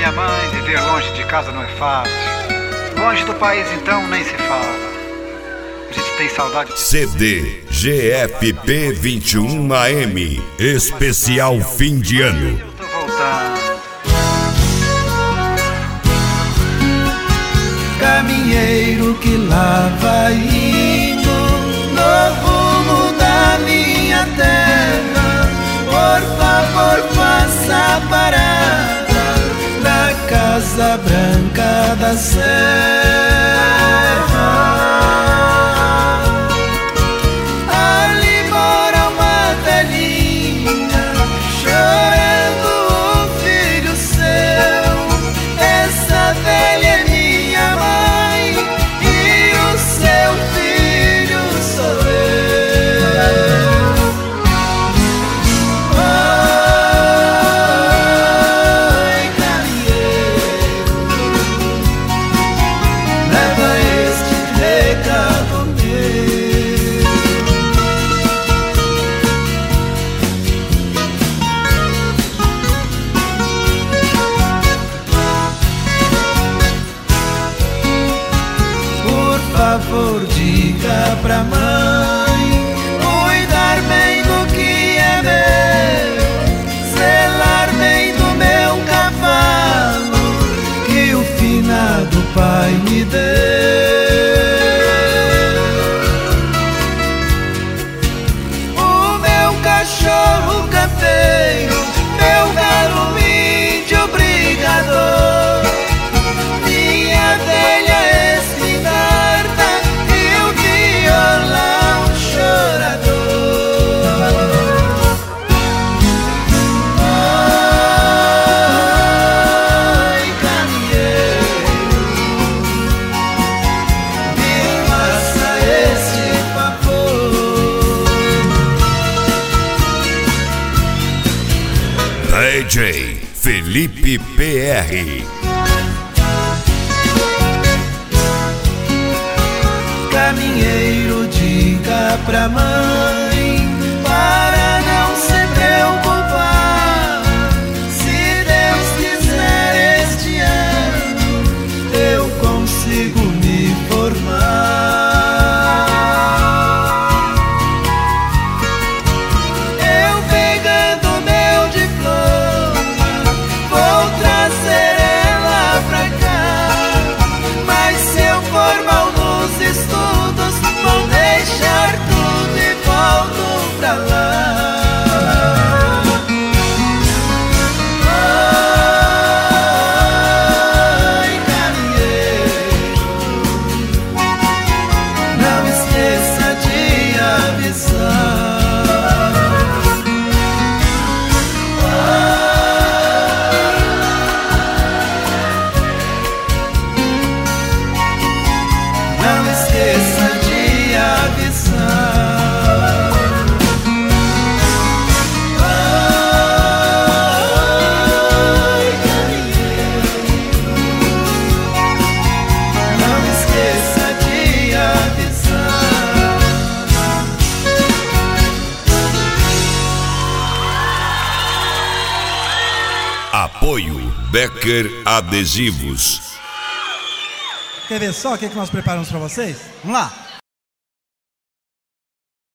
minha mãe, viver longe de casa não é fácil. Longe do país então nem se fala. A gente tem saudade. CD GFP 21 AM, especial fim de ano. Eu tô voltando. Caminheiro que lá vai indo no rumo da minha terra, por favor faça parada na Casa Branca da Serra. Ali mora uma velhinha chorando o filho seu. Essa velha é minha mãe e o seu filho sou eu. Oi, caminheiro, leva este recado meu. Por favor, diga pra mãe cuidar bem do que é meu, zelar bem do meu cavalo que o finado pai me deu. O meu cachorro campeiro, meu galo índio brigador, minha velha espingarda e o violão chorador. Oi, caminheiro, me faça esse favor. DJ Felipe PR. Caminheiro, diga pra mãe para não se preocupar. Se Deus quiser, este ano eu consigo me formar. Eu pegando meu diploma vou trazer ela pra cá. Mas se eu for mal nos estudos, vou deixar tudo e volto pra lá. Oi, caminheiro, não esqueça de avisar. Não esqueça de avisar. Oi, caminheiro, não esqueça de avisar. Apoio Becker Adesivos. Quer ver só o que nós preparamos para vocês? Vamos lá!